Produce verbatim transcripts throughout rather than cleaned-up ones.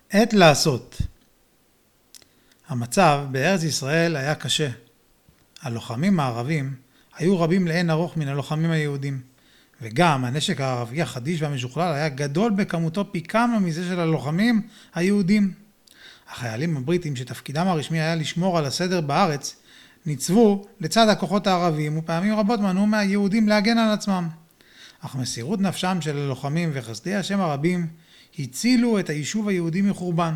עת לעשות. המצב בארץ ישראל היה קשה. הלוחמים הערבים היו רבים לאין ארוך מן הלוחמים היהודים, וגם הנשק הערבי החדיש והמשוכלל היה גדול בכמותו פי כמה מזה של הלוחמים היהודים. החיילים הבריטים שתפקידם הרשמי היה לשמור על הסדר בארץ, ניצבו לצד הכוחות הערבים ופעמים רבות מנעו מהיהודים להגן על עצמם. אך מסירות נפשם של הלוחמים וחסדי השם הרבים הצילו את היישוב היהודי מחורבן.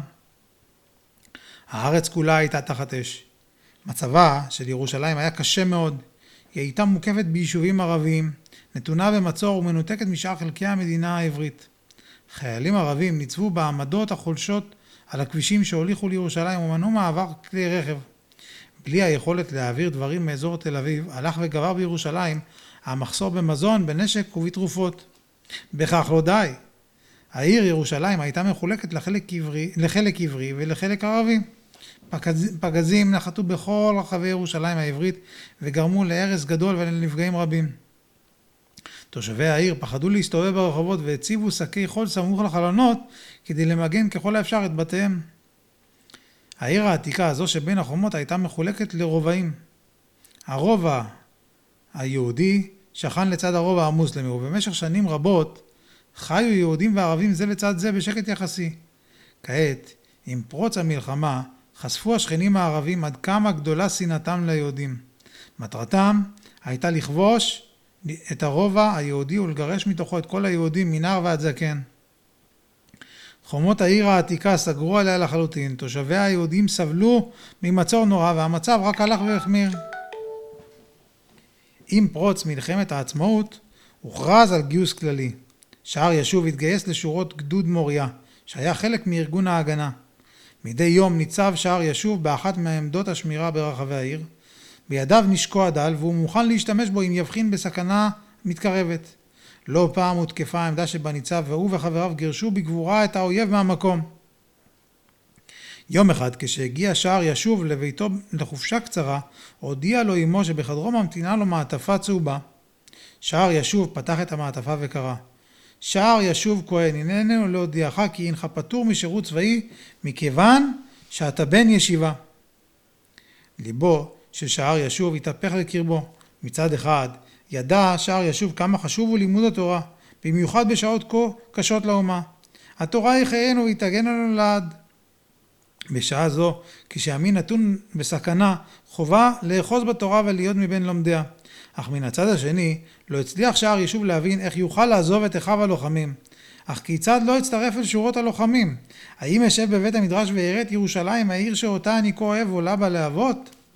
הארץ כולה הייתה תחת אש. מצבה של ירושלים היה קשה מאוד. היא הייתה מוקפת ביישובים ערביים, נתונה במצור ומנותקת משאר חלקי המדינה העברית. חיילים ערבים ניצבו בעמדות החולשות על הכבישים שהוליכו לירושלים ומנעו מעבר כלי רכב. בלי היכולת להעביר דברים מאזור תל אביב, הלך וגבר בירושלים המחסור במזון, בנשק ובתרופות. בכך לא די. העיר ירושלים הייתה מחולקת לחלק עברי, לחלק עברי ולחלק ערבי. פגז, פגזים נחתו בכל רחבי ירושלים העברית וגרמו להרס גדול ולנפגעים רבים. תושבי העיר פחדו להסתובב ברחובות והציבו שקי חול סמוך לחלונות כדי למגן ככל האפשר את בתיהם. העיר העתיקה הזו שבין החומות הייתה מחולקת לרובעים. הרובע היהודי שכן לצד הרובע המוסלמי, ובמשך שנים רבות חיו יהודים וערבים זה לצד זה בשקט יחסי. כעת, עם פרוץ המלחמה, חשפו השכנים הערבים עד כמה גדולה שנאתם ליהודים. מטרתם הייתה לכבוש את הרובע היהודי ולגרש מתוכו את כל היהודים מנער ועד זקן. חומות העיר העתיקה סגרו עליה לחלוטין, תושביה היהודים סבלו ממצור נורא והמצב רק הלך והחמיר. עם פרוץ מלחמת העצמאות הוכרז על גיוס כללי. שער ישוב התגייס לשורות גדוד מוריה, שהיה חלק מארגון ההגנה. מדי יום ניצב שער ישוב באחת מעמדות השמירה ברחבי העיר. בידיו נשקו הדל והוא מוכן להשתמש בו אם יבחין בסכנה מתקרבת. לא פעם הותקפה העמדה שבה ניצב והוא וחבריו גירשו בגבורה את האויב מהמקום. יום אחד כשהגיע שער ישוב לביתו לחופשה קצרה, הודיע לו אמו שבחדרו ממתינה לו מעטפה צהובה. שער ישוב פתח את המעטפה וקרא: שער ישוב כהן, הננו להודיעך כי אינך פטור משירות צבאי מכיוון שאתה בן ישיבה. ליבו של שער ישוב התהפך לקרבו. מצד אחד ידע שער ישוב כמה חשוב הוא לימוד התורה, במיוחד בשעות כה קשות לאומה. התורה היא חיינו והיא תגן עלינו לעד. בשעה זו, כשהמין נתון בסכנה, חובה לאחוז בתורה ולהיות מבין לומדיה. אך מן הצד השני, לא הצליח שער ישוב להבין איך יוכל לעזוב את אחיו הלוחמים. אך כיצד לא הצטרף אל שורות הלוחמים? האם ישב בבית המדרש ויראה את ירושלים, העיר שאותה אני כה אוהב, עולה בלהבות?